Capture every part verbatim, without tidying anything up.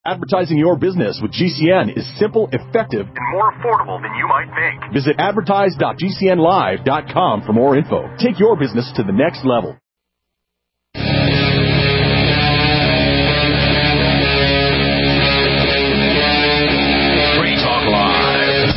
Advertising your business with G C N is simple, effective, and more affordable than you might think. Visit advertise dot g c n live dot com for more info. Take your business to the next level. Free Talk Live.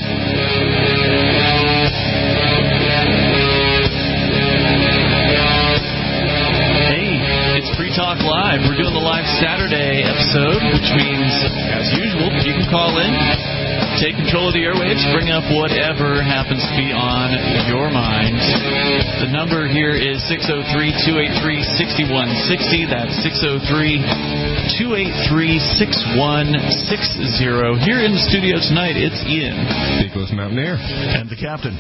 Hey, it's Free Talk Live. We're doing the live Saturday episode, which means, as usual, you can call in, take control of the airwaves, bring up whatever happens to be on your mind. The number here is six oh three, two eight three, six one six oh. That's six oh three, two eight three, six one six oh. Here in the studio tonight, it's Ian. Nicholas Mountaineer. And the captain.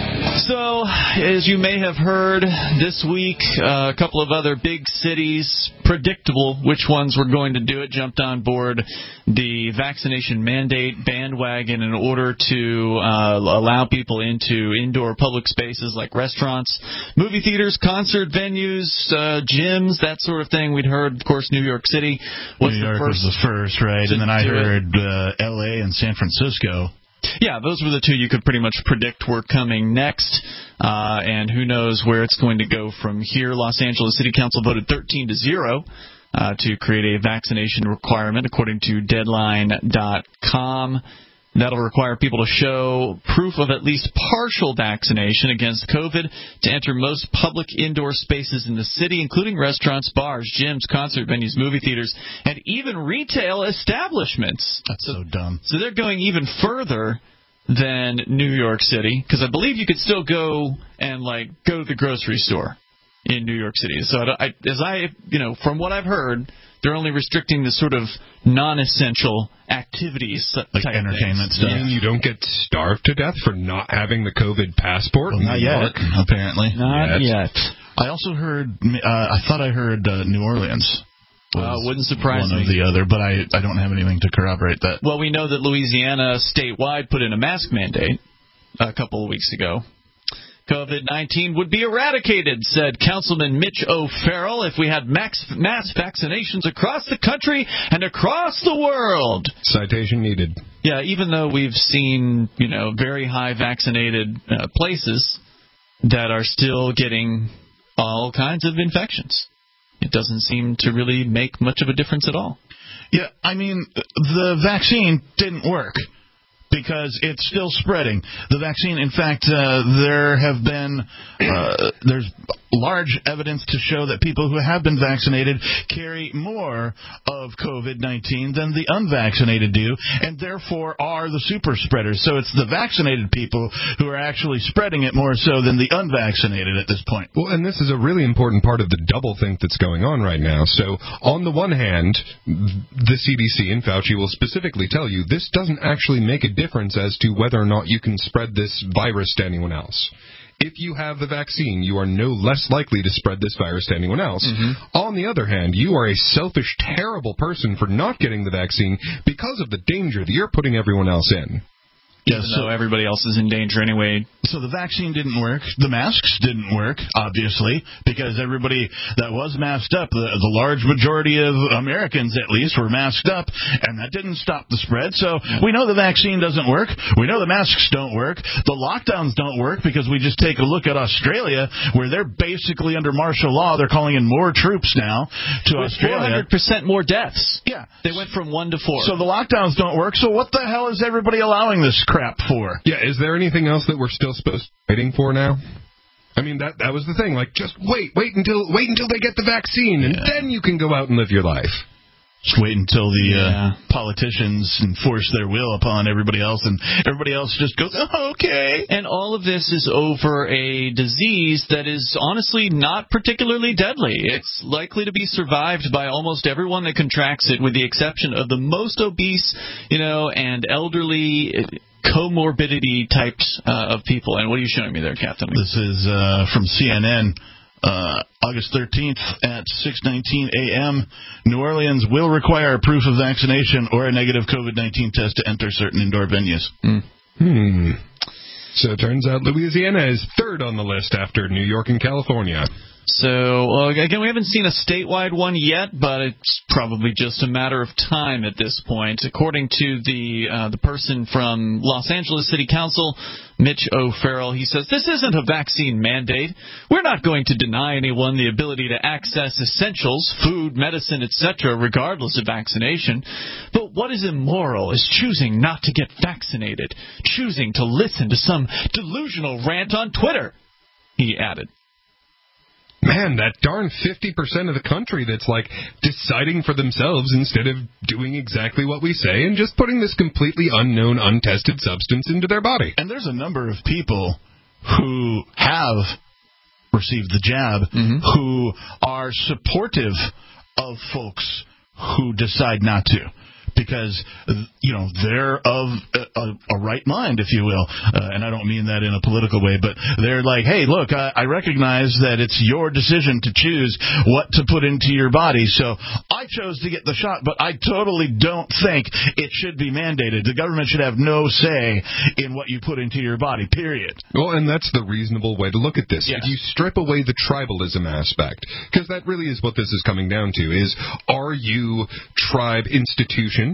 So, as you may have heard this week, uh, a couple of other big cities, predictable which ones were going to do it, jumped on board the vaccination mandate bandwagon in order to uh, allow people into indoor public spaces like restaurants, movie theaters, concert venues, uh, gyms, that sort of thing. We'd heard, of course, New York City was New York the first was the first, right? And then I heard uh, L A and San Francisco. Yeah, those were the two you could pretty much predict were coming next, uh, and who knows where it's going to go from here. Los Angeles City Council voted thirteen to zero uh, to create a vaccination requirement, according to Deadline dot com. That'll require people to show proof of at least partial vaccination against COVID to enter most public indoor spaces in the city, including restaurants, bars, gyms, concert venues, movie theaters, and even retail establishments. That's so dumb. So they're going even further than New York City, because I believe you could still go and, like, go to the grocery store in New York City. So I, as I, you know, from what I've heard, they're only restricting the sort of non-essential activities, like entertainment stuff. And you don't get starved to death for not having the COVID passport? Well, not yet, apparently. Not yet. yet. I also heard, uh, I thought I heard uh, New Orleans. Uh, wouldn't surprise one me. One or the other, but I, I don't have anything to corroborate that. Well, we know that Louisiana statewide put in a mask mandate a couple of weeks ago. COVID nineteen would be eradicated, said Councilman Mitch O'Farrell, if we had max, mass vaccinations across the country and across the world. Citation needed. Yeah, even though we've seen, you know, very high vaccinated uh, places that are still getting all kinds of infections. It doesn't seem to really make much of a difference at all. Yeah, I mean, the vaccine didn't work, because it's still spreading. The vaccine, in fact, uh, there have been, uh, there's large evidence to show that people who have been vaccinated carry more of COVID nineteen than the unvaccinated do, and therefore are the super spreaders. So it's the vaccinated people who are actually spreading it more so than the unvaccinated at this point. Well, and this is a really important part of the doublethink that's going on right now. So on the one hand, the C D C and Fauci will specifically tell you this doesn't actually make a difference as to whether or not you can spread this virus to anyone else. If you have the vaccine, you are no less likely to spread this virus to anyone else. Mm-hmm. On the other hand, you are a selfish, terrible person for not getting the vaccine because of the danger that you're putting everyone else in. Even yeah, so though everybody else is in danger anyway. So the vaccine didn't work. The masks didn't work, obviously, because everybody that was masked up, the, the large majority of Americans at least, were masked up, and that didn't stop the spread. So we know the vaccine doesn't work. We know the masks don't work. The lockdowns don't work, because we just take a look at Australia, where they're basically under martial law. They're calling in more troops now to With Australia. four hundred percent more deaths. Yeah. They went from one to four. So the lockdowns don't work. So what the hell is everybody allowing this crap for? Yeah, is there anything else that we're still supposed to be waiting for now? I mean, that that was the thing. Like, just wait, wait until wait until they get the vaccine, and yeah. then you can go out and live your life. Just wait until the yeah. uh, politicians enforce their will upon everybody else, and everybody else just goes, oh, okay. And all of this is over a disease that is honestly not particularly deadly. It's likely to be survived by almost everyone that contracts it, with the exception of the most obese, you know, and elderly comorbidity types uh, of people. And what are you showing me there, Captain? This is uh, from C N N. Uh, August thirteenth at six nineteen a.m., New Orleans will require proof of vaccination or a negative COVID nineteen test to enter certain indoor venues. Mm. Hmm. So it turns out Louisiana is third on the list after New York and California. So, well, again, we haven't seen a statewide one yet, but it's probably just a matter of time at this point. According to the uh, the person from Los Angeles City Council, Mitch O'Farrell, he says, this isn't a vaccine mandate. We're not going to deny anyone the ability to access essentials, food, medicine, et cetera, regardless of vaccination. But what is immoral is choosing not to get vaccinated, choosing to listen to some delusional rant on Twitter, he added. Man, that darn fifty percent of the country that's, like, deciding for themselves instead of doing exactly what we say and just putting this completely unknown, untested substance into their body. And there's a number of people who have received the jab mm-hmm. who are supportive of folks who decide not to. Because, you know, they're of a, a, a right mind, if you will. Uh, and I don't mean that in a political way, but they're like, hey, look, I, I recognize that it's your decision to choose what to put into your body. So I chose to get the shot, but I totally don't think it should be mandated. The government should have no say in what you put into your body, period. Well, and that's the reasonable way to look at this. Yes. If you strip away the tribalism aspect, because that really is what this is coming down to, is are you tribe institution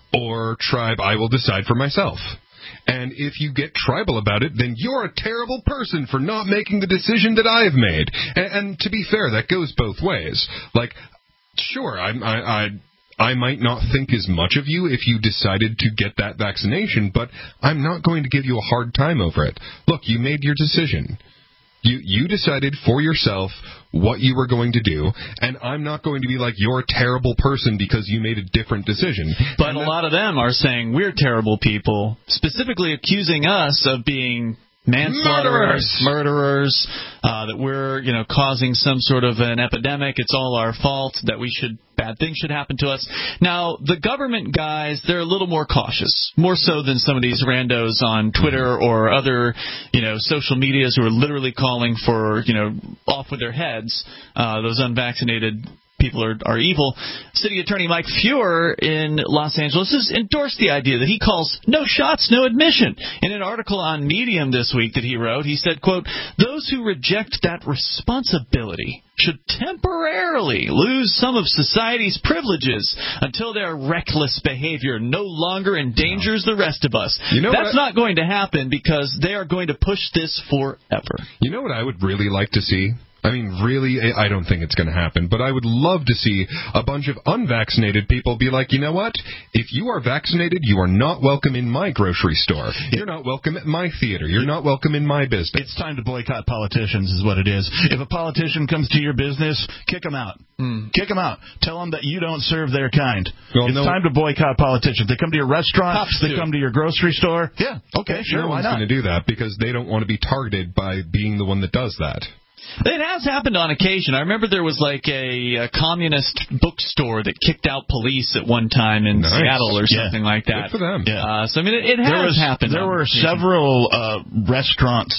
or tribe I will decide for myself? And if you get tribal about it, then you're a terrible person for not making the decision that I have made. And, and to be fair, that goes both ways. Like, sure, I, I, I, I might not think as much of you if you decided to get that vaccination, but I'm not going to give you a hard time over it. Look, you made your decision. You you decided for yourself what you were going to do, and I'm not going to be like, you're a terrible person because you made a different decision. But a lot of them are saying we're terrible people, specifically accusing us of being manslaughterers, murderers, uh, that we're, you know, causing some sort of an epidemic. It's all our fault, that we should, bad things should happen to us. Now, the government guys, they're a little more cautious, more so than some of these randos on Twitter or other, you know, social medias who are literally calling for, you know, off with their heads, uh, those unvaccinated people are, are evil. City Attorney Mike Feuer in Los Angeles has endorsed the idea that he calls no shots, no admission. In an article on Medium this week that he wrote, he said, quote, those who reject that responsibility should temporarily lose some of society's privileges until their reckless behavior no longer endangers the rest of us. You know That's I, not going to happen because they are going to push this forever. You know what I would really like to see? I mean, really, I don't think it's going to happen, but I would love to see a bunch of unvaccinated people be like, you know what? If you are vaccinated, you are not welcome in my grocery store. You're not welcome at my theater. You're not welcome in my business. It's time to boycott politicians is what it is. If a politician comes to your business, kick them out. Mm. Kick them out. Tell them that you don't serve their kind. Well, it's no, time to boycott politicians. They come to your restaurant. They come to your grocery store. Yeah, okay, sure, no why one's not? going to do that because they don't want to be targeted by being the one that does that. It has happened on occasion. I remember there was like a, a communist bookstore that kicked out police at one time in nice. Seattle or something yeah. like that. Good for them. Yeah. Uh, so, I mean, it, it has there was, happened. There were occasion. several uh, restaurants,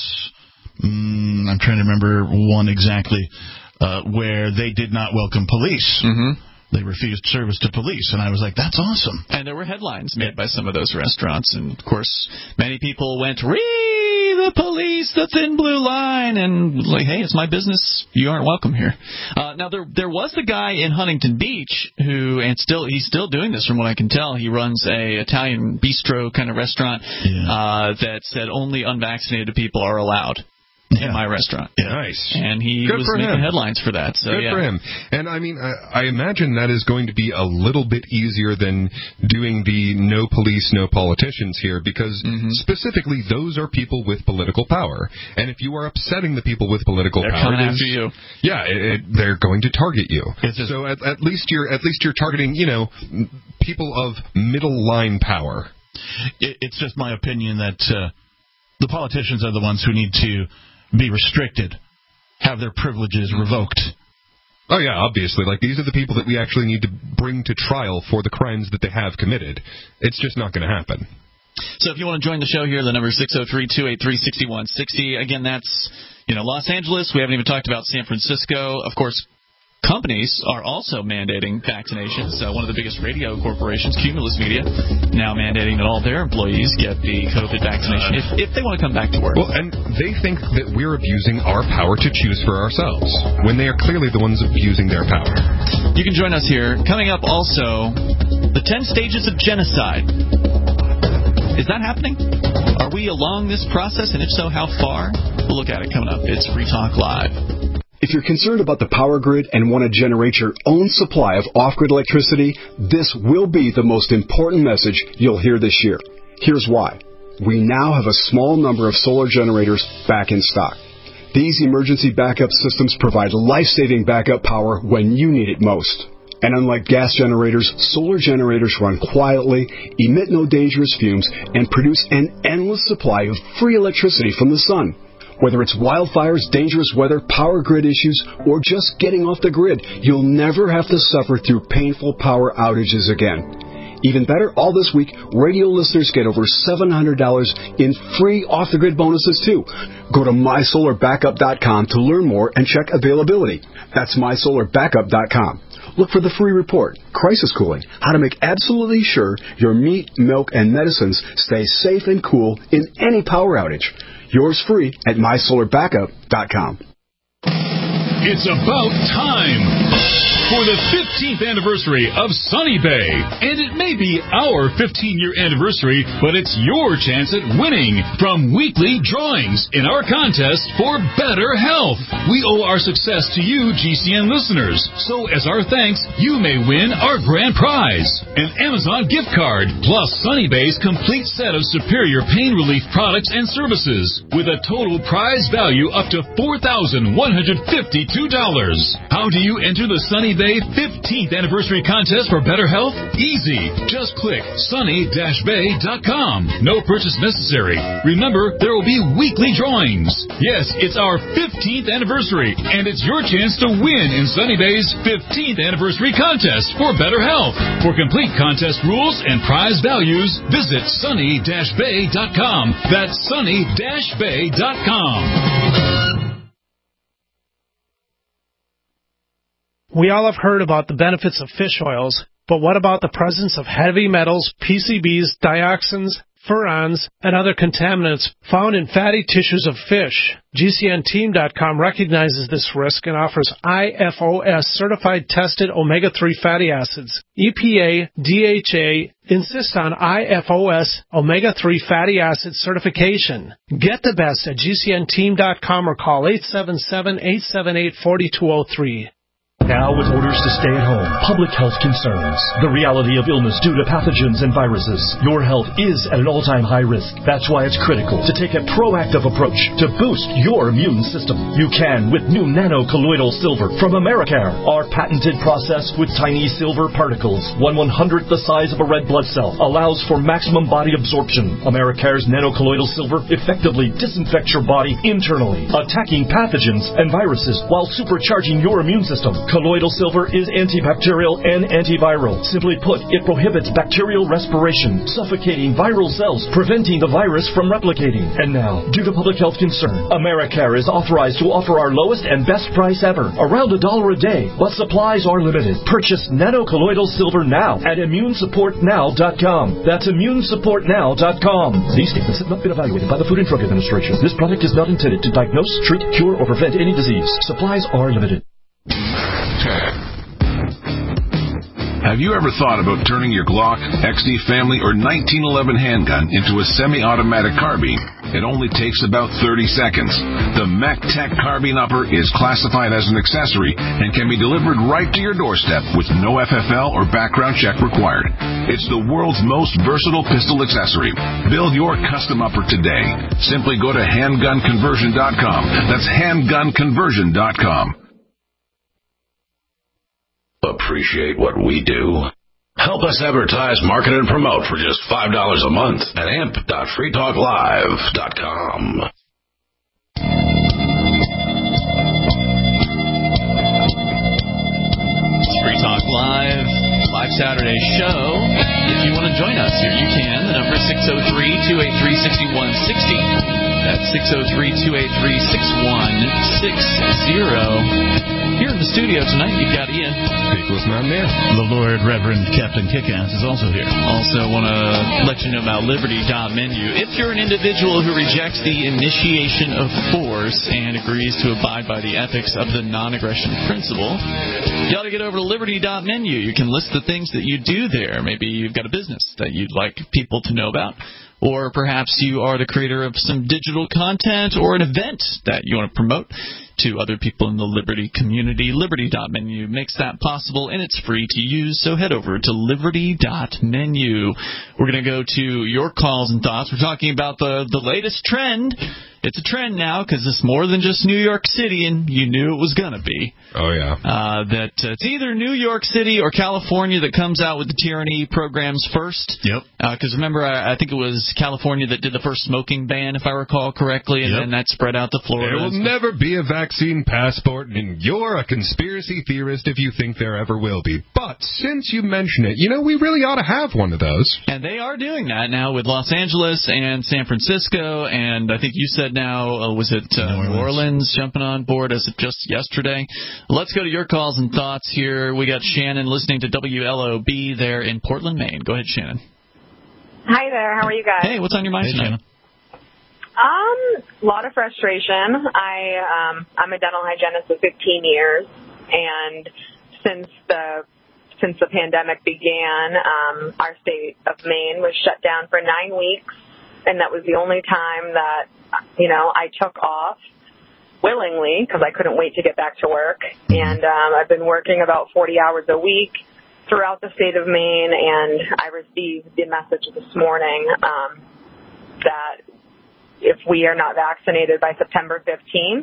mm, I'm trying to remember one exactly, uh, where they did not welcome police. Mm-hmm. They refused service to police, and I was like, that's awesome. And there were headlines made by some of those restaurants, and, of course, many people went, "Ree, the police, the thin blue line," and like, hey, it's my business. You aren't welcome here. Uh, now, there there was the guy in Huntington Beach who, and still he's still doing this from what I can tell. He runs a Italian bistro kind of restaurant yeah. uh, that said only unvaccinated people are allowed. In yeah. my restaurant. Yeah. Nice. And he Good was for making him. headlines for that. So, Good yeah. for him. And, I mean, I, I imagine that is going to be a little bit easier than doing the no police, no politicians here, because mm-hmm. specifically those are people with political power. And if you are upsetting the people with political they're power... They're coming after you. Yeah, it, it, they're going to target you. It's just, so at, at least you're at least you're targeting, you know, people of middle line power. It, it's just my opinion that uh, the politicians are the ones who need to be restricted, have their privileges revoked. Oh, yeah, obviously. Like, these are the people that we actually need to bring to trial for the crimes that they have committed. It's just not going to happen. So if you want to join the show here, the number is six oh three, two eight three, six one six oh. Again, that's, you know, Los Angeles. We haven't even talked about San Francisco. Of course, companies are also mandating vaccinations. Uh, one of the biggest radio corporations, Cumulus Media, now mandating that all their employees get the COVID vaccination if, if they want to come back to work. Well, and they think that we're abusing our power to choose for ourselves when they are clearly the ones abusing their power. You can join us here. Coming up also, the ten stages of genocide. Is that happening? Are we along this process, and if so, how far? We'll look at it coming up. It's Free Talk Live. If you're concerned about the power grid and want to generate your own supply of off-grid electricity, this will be the most important message you'll hear this year. Here's why. We now have a small number of solar generators back in stock. These emergency backup systems provide life-saving backup power when you need it most. And unlike gas generators, solar generators run quietly, emit no dangerous fumes, and produce an endless supply of free electricity from the sun. Whether it's wildfires, dangerous weather, power grid issues, or just getting off the grid, you'll never have to suffer through painful power outages again. Even better, all this week, radio listeners get over seven hundred dollars in free off-the-grid bonuses, too. Go to my solar backup dot com to learn more and check availability. That's my solar backup dot com. Look for the free report, Crisis Cooling, how to make absolutely sure your meat, milk, and medicines stay safe and cool in any power outage. Yours free at my solar backup dot com. It's about time for the fifteenth anniversary of Sunny Bay. And it may be our fifteen-year anniversary, but it's your chance at winning from weekly drawings in our contest for better health. We owe our success to you, G C N listeners. So as our thanks, you may win our grand prize, an Amazon gift card, plus Sunny Bay's complete set of superior pain relief products and services, with a total prize value up to four thousand one hundred fifty-two dollars. How do you enter the Sunny Bay fifteenth anniversary contest for better health? Easy. Just click sunny dash bay dot com. No purchase necessary. Remember, there will be weekly drawings. Yes, it's our fifteenth anniversary, and it's your chance to win in Sunny Bay's fifteenth anniversary contest for better health. For complete contest rules and prize values, visit sunny dash bay dot com. That's sunny dash bay dot com. We all have heard about the benefits of fish oils, but what about the presence of heavy metals, P C Bs, dioxins, furans, and other contaminants found in fatty tissues of fish? G C N team dot com recognizes this risk and offers I F O S certified tested omega three fatty acids. E P A, D H A insist on I F O S omega three fatty acid certification. Get the best at G C N team dot com or call eight seven seven, eight seven eight, four two zero three. Now with orders to stay at home, public health concerns, the reality of illness due to pathogens and viruses, your health is at an all-time high risk. That's why it's critical to take a proactive approach to boost your immune system. You can with new nano-colloidal silver from Americare, our patented process with tiny silver particles, one one-hundredth the size of a red blood cell, allows for maximum body absorption. Americare's nano-colloidal silver effectively disinfects your body internally, attacking pathogens and viruses while supercharging your immune system. Colloidal silver is antibacterial and antiviral. Simply put, it prohibits bacterial respiration, suffocating viral cells, preventing the virus from replicating. And now, due to public health concern, Americare is authorized to offer our lowest and best price ever, around a dollar a day, but supplies are limited. Purchase nano-colloidal silver now at immune support now dot com. That's immune support now dot com. These statements have not been evaluated by the Food and Drug Administration. This product is not intended to diagnose, treat, cure, or prevent any disease. Supplies are limited. Have you ever thought about turning your Glock, X D Family, or nineteen eleven handgun into a semi-automatic carbine? It only takes about thirty seconds. The MechTech Carbine Upper is classified as an accessory and can be delivered right to your doorstep with no F F L or background check required. It's the world's most versatile pistol accessory. Build your custom upper today. Simply go to handgun conversion dot com. That's handgun conversion dot com. Appreciate what we do? Help us advertise, market, and promote for just five dollars a month at amp dot free talk live dot com. Free Talk Live, live Saturday show. If you want to join us here, you can. The number is six oh three, two eight three, six one six oh. That's six oh three, two eight three, six one six zero. Here in the studio tonight, you've got Ian. Nicholas Mountaineer. The Lord Reverend Captain Kickass is also here. Also want to let you know about Liberty dot menu. If you're an individual who rejects the initiation of force and agrees to abide by the ethics of the non-aggression principle, you ought to get over to Liberty dot menu. You can list the things that you do there. Maybe you've got a business that you'd like people to know about. Or perhaps you are the creator of some digital content or an event that you want to promote to other people in the Liberty community. Liberty dot menu makes that possible, and it's free to use, so head over to Liberty dot menu. We're going to go to your calls and thoughts. We're talking about the, the latest trend. It's a trend now because it's more than just New York City, and you knew it was going to be. Oh, yeah. Uh, that uh, it's either New York City or California that comes out with the tyranny programs first. Yep. Because uh, remember, I, I think it was California that did the first smoking ban, if I recall correctly, and yep. then that spread out to Florida. There will never be a vaccine passport, and you're a conspiracy theorist if you think there ever will be. But since you mention it, you know, we really ought to have one of those. And they are doing that now with Los Angeles and San Francisco, and I think you said now, uh, was it uh, New Orleans. New Orleans jumping on board as of just yesterday? Let's go to your calls and thoughts here. We got Shannon listening to W L O B there in Portland, Maine. Go ahead, Shannon. Hi there. How are you guys? Hey, what's on your mind hey, tonight? Um, a lot of frustration. I um, I'm a dental hygienist for fifteen years, and since the since the pandemic began, um, our state of Maine was shut down for nine weeks, and that was the only time that you know I took off willingly because I couldn't wait to get back to work. And um, I've been working about forty hours a week throughout the state of Maine, and I received the message this morning um, that if we are not vaccinated by September fifteenth,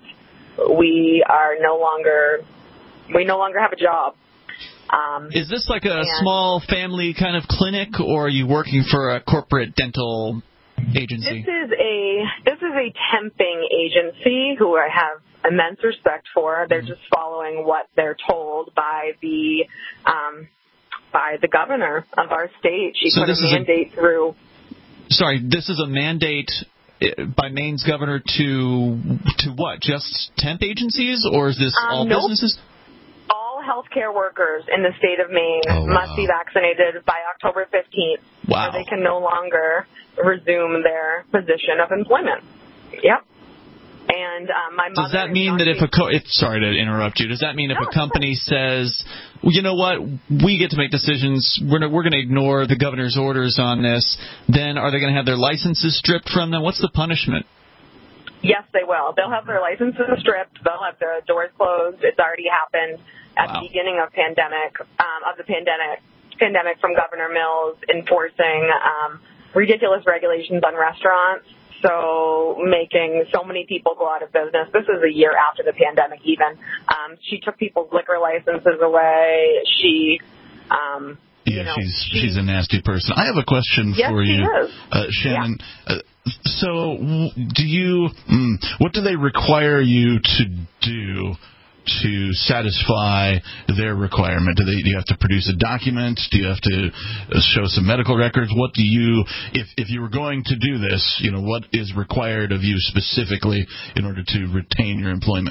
we are no longer, we no longer have a job. Um, is this like a small family kind of clinic, or are you working for a corporate dental agency? This is a, this is a temping agency who I have immense respect for. They're just following what they're told by the, um, by the governor of our state. She so put a mandate a, through. Sorry, this is a mandate by Maine's governor to to what? Just temp agencies, or is this um, all nope. businesses? All healthcare workers in the state of Maine oh, must wow. be vaccinated by October fifteenth, wow. or they can no longer resume their position of employment. Yep. And um, my mother. Does that mean that if a co- if, sorry to interrupt you? Does that mean if no, a company says, well, you know what, we get to make decisions, we're we're going to ignore the governor's orders on this, then are they going to have their licenses stripped from them? What's the punishment? Yes, they will. They'll have their licenses stripped. They'll have their doors closed. It's already happened at wow. the beginning of pandemic um, of the pandemic pandemic from Governor Mills enforcing um, ridiculous regulations on restaurants. So making so many people go out of business. This is a year after the pandemic even. Um, she took people's liquor licenses away. She, um, yeah, you know, she's she, she's a nasty person. I have a question yes, for you, she is. Uh, Shannon. Yeah. Uh, so do you, mm, what do they require you to do to satisfy their requirement? Do, they, do you have to produce a document? Do you have to show some medical records? What do you, if if you were going to do this, you know, what is required of you specifically in order to retain your employment?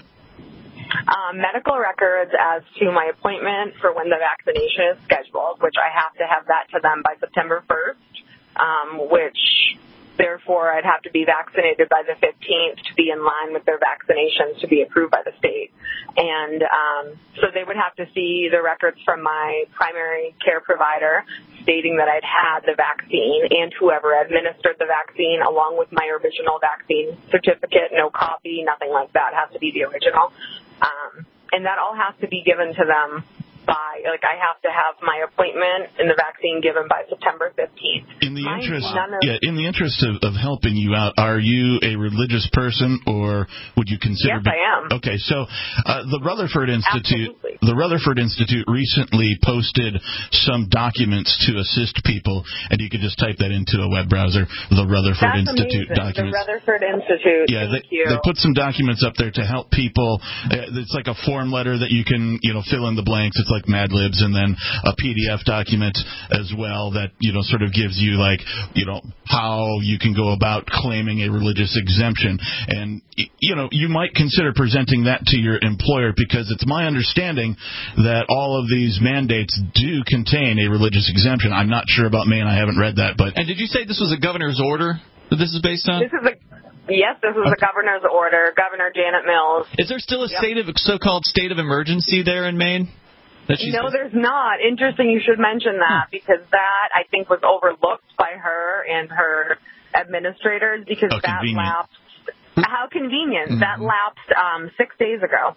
Um, medical records as to my appointment for when the vaccination is scheduled, which I have to have that to them by September first, um, which therefore I'd have to be vaccinated by the fifteenth to be in line with their vaccinations to be approved by the state. And um, so they would have to see the records from my primary care provider stating that I'd had the vaccine, and whoever administered the vaccine along with my original vaccine certificate, no copy, nothing like that, has to be the original. Um, and that all has to be given to them by, like, I have to have my appointment and the vaccine given by September fifteenth. In the my, interest, of, yeah, in the interest of, of helping you out, are you a religious person, or would you consider? Yes, be- I am. Okay, so uh, the Rutherford Institute, Absolutely. The Rutherford Institute recently posted some documents to assist people, and you can just type that into a web browser, the Rutherford That's Institute amazing. documents. The Rutherford Institute. Yeah, Thank they, you. they put some documents up there to help people. It's like a form letter that you can, you know, fill in the blanks. It's like Mad Libs, and then a P D F document as well that, you know, sort of gives you, like, you know, how you can go about claiming a religious exemption. And, you know, you might consider presenting that to your employer, because it's my understanding that all of these mandates do contain a religious exemption. I'm not sure about Maine. I haven't read that. But And did you say this was a governor's order that this is based on? This is a Yes, this was a governor's order, Governor Janet Mills. Is there still a Yep. state of so-called state of emergency there in Maine? That she's No, there's not. Interesting you should mention that, because that, I think, was overlooked by her and her administrators, because How that convenient. lapsed. How convenient. Mm-hmm. That lapsed um, six days ago.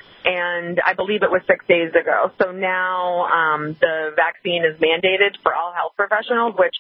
And I believe it was six days ago. So now um, the vaccine is mandated for all health professionals, which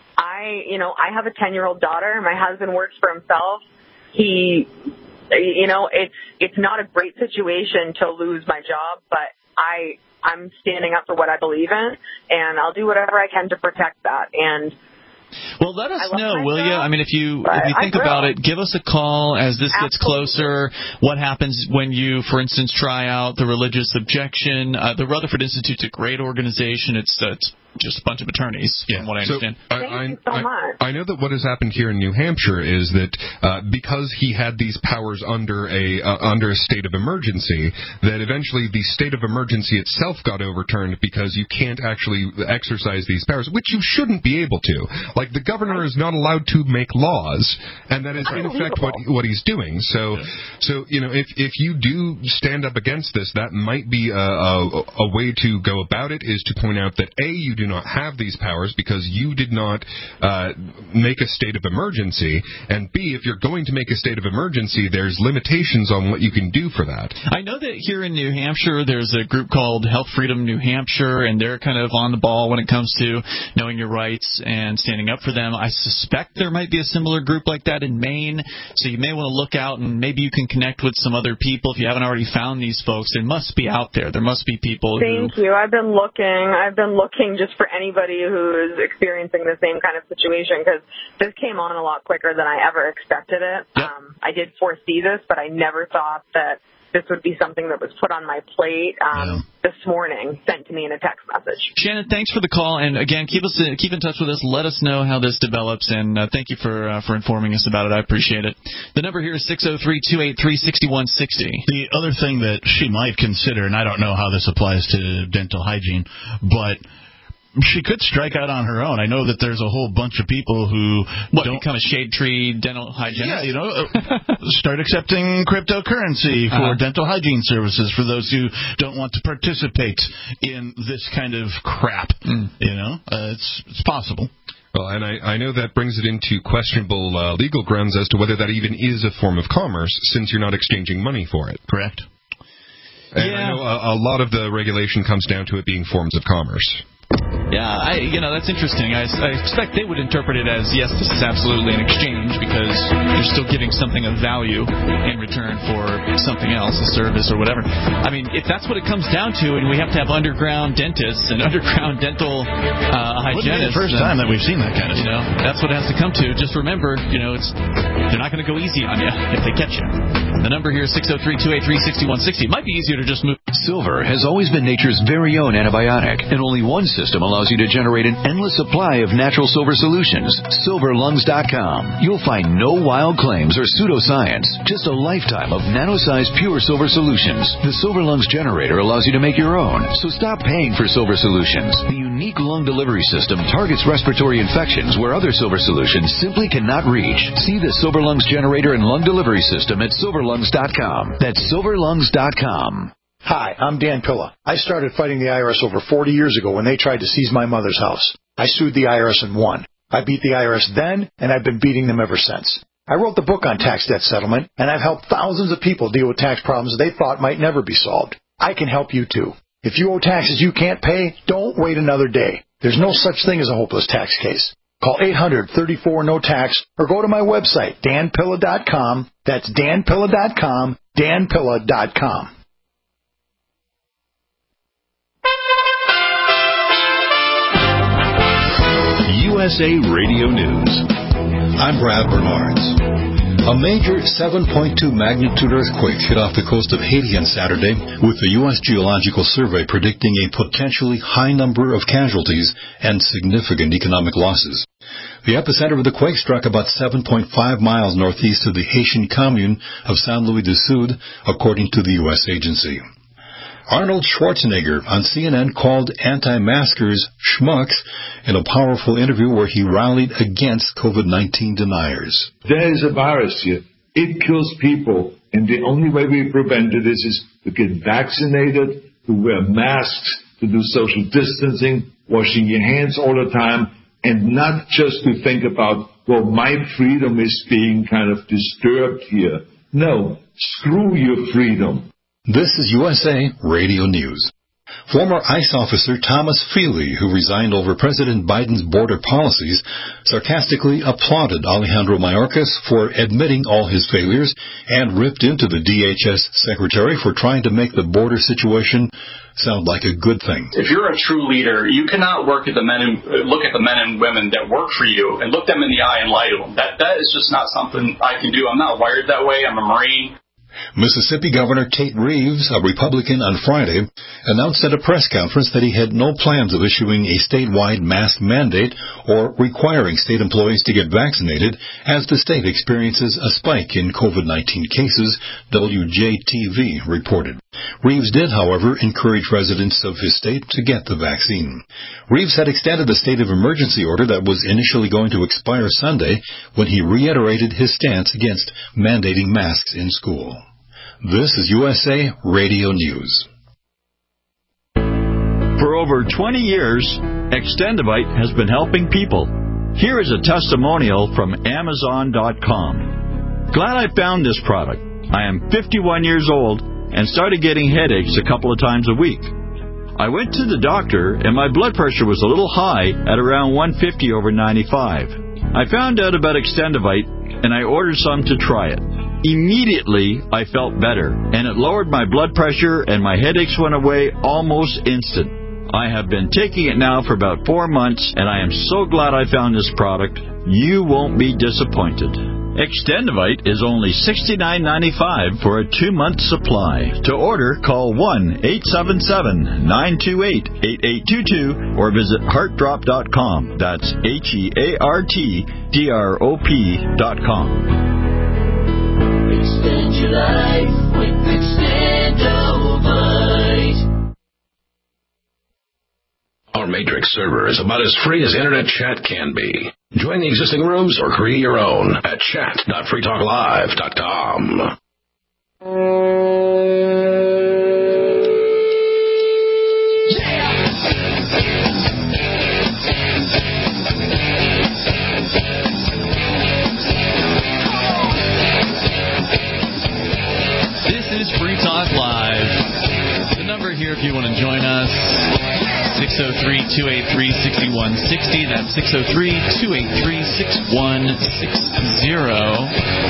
I, you know, I have a ten-year-old daughter. My husband works for himself. He, you know, it's it's not a great situation to lose my job, but I, I'm standing up for what I believe in, and I'll do whatever I can to protect that. And Well, let us know, will you? I mean, if you but if you think I will. about it, give us a call as this gets Absolutely. closer. What happens when you, for instance, try out the religious objection? Uh, the Rutherford Institute's a great organization. It's, uh, it's just a bunch of attorneys, from what I So, understand. I, Thank I, you so I, much. I know that what has happened here in New Hampshire is that uh, because he had these powers under a uh, under a state of emergency, that eventually the state of emergency itself got overturned because you can't actually exercise these powers, which you shouldn't be able to. Like, the governor is not allowed to make laws, and that is in effect what what he's doing. So, so you know, if if you do stand up against this, that might be a, a, a way to go about it, is to point out that A, you do not have these powers because you did not uh, make a state of emergency, and B, if you're going to make a state of emergency, there's limitations on what you can do for that. I know that here in New Hampshire, there's a group called Health Freedom New Hampshire, and they're kind of on the ball when it comes to knowing your rights and standing up for them. I suspect there might be a similar group like that in Maine, so you may want to look out, and maybe you can connect with some other people. If you haven't already found these folks, they must be out there. There must be people Thank who... you. I've been looking. I've been looking just for anybody who is experiencing the same kind of situation, because this came on a lot quicker than I ever expected it. Yep. Um, I did foresee this, but I never thought that this would be something that was put on my plate um, yeah. this morning, sent to me in a text message. Shannon, thanks for the call, and again, keep us uh, keep in touch with us. Let us know how this develops, and uh, thank you for uh, for informing us about it. I appreciate it. The number here is six oh three, two eight three, six one six oh. The other thing that she might consider, and I don't know how this applies to dental hygiene, but she could strike out on her own. I know that there's a whole bunch of people who what, don't become a shade tree dental hygienist. Yeah, you know, uh, start accepting cryptocurrency for uh-huh. dental hygiene services for those who don't want to participate in this kind of crap. Mm. You know, uh, it's it's possible. Well, and I, I know that brings it into questionable uh, legal grounds as to whether that even is a form of commerce, since you're not exchanging money for it. Correct. And yeah. I know a, a lot of the regulation comes down to it being forms of commerce. Yeah, I, you know, that's interesting. I, I expect they would interpret it as, yes, this is absolutely an exchange, because you're still giving something of value in return for something else, a service or whatever. I mean, if that's what it comes down to, and we have to have underground dentists and underground dental uh, hygienists. Wouldn't be the first then, time that we've seen that kind of you stuff. know, that's what it has to come to. Just remember, you know, it's they're not going to go easy on you if they catch you. The number here is six oh three, two eight three, six one six oh. It might be easier to just move. Silver has always been nature's very own antibiotic, and only one system allows you to generate an endless supply of natural silver solutions. silver lungs dot com. You'll find no wild claims or pseudoscience, just a lifetime of nano-sized pure silver solutions. The Silver Lungs generator allows you to make your own, so stop paying for silver solutions. The unique lung delivery system targets respiratory infections where other silver solutions simply cannot reach. See the Silver Lungs generator and lung delivery system at silver lungs dot com. That's silver lungs dot com. Hi, I'm Dan Pilla. I started fighting the I R S over forty years ago when they tried to seize my mother's house. I sued the I R S and won. I beat the I R S then, and I've been beating them ever since. I wrote the book on tax debt settlement, and I've helped thousands of people deal with tax problems they thought might never be solved. I can help you too. If you owe taxes you can't pay, don't wait another day. There's no such thing as a hopeless tax case. Call eight hundred, thirty-four, no tax or go to my website, dan pilla dot com. That's dan pilla dot com, dan pilla dot com. U S A Radio News. I'm Brad Bernards. A major seven point two magnitude earthquake hit off the coast of Haiti on Saturday, with the U S Geological Survey predicting a potentially high number of casualties and significant economic losses. The epicenter of the quake struck about seven point five miles northeast of the Haitian commune of Saint Louis du Sud, according to the U S agency. Arnold Schwarzenegger on C N N called anti-maskers schmucks in a powerful interview where he rallied against COVID nineteen deniers. There is a virus here. It kills people, and the only way we prevent it is, is to get vaccinated, to wear masks, to do social distancing, washing your hands all the time, and not just to think about, well, my freedom is being kind of disturbed here. No, screw your freedom. This is U S A Radio News. Former ICE officer Thomas Feely, who resigned over President Biden's border policies, sarcastically applauded Alejandro Mayorkas for admitting all his failures and ripped into the D H S secretary for trying to make the border situation sound like a good thing. If you're a true leader, you cannot work at the men and look at the men and women that work for you and look them in the eye and lie to them. That that is just not something I can do. I'm not wired that way. I'm a Marine. Mississippi Governor Tate Reeves, a Republican, on Friday, announced at a press conference that he had no plans of issuing a statewide mask mandate or requiring state employees to get vaccinated as the state experiences a spike in COVID nineteen cases, W J T V reported. Reeves did, however, encourage residents of his state to get the vaccine. Reeves had extended the state of emergency order that was initially going to expire Sunday when he reiterated his stance against mandating masks in school. This is U S A Radio News. For over twenty years, Extendivite has been helping people. Here is a testimonial from Amazon dot com. Glad I found this product. I am fifty-one years old and started getting headaches a couple of times a week. I went to the doctor and my blood pressure was a little high at around one fifty over ninety-five. I found out about Extendivite and I ordered some to try it. Immediately, I felt better, and it lowered my blood pressure, and my headaches went away almost instant. I have been taking it now for about four months, and I am so glad I found this product. You won't be disappointed. Extendivite is only sixty-nine ninety-five for a two-month supply. To order, call one eight seven seven, nine two eight, eight eight two two or visit heart drop dot com. That's H E A R T D R O P dot com. Extend your life with Extendivite. Our Matrix server is about as free as internet chat can be. Join the existing rooms or create your own at chat dot free talk live dot com. Free Talk Live. The number here if you want to join us, six oh three, two eight three, six one six oh. That's six oh three, two eight three, six one six oh.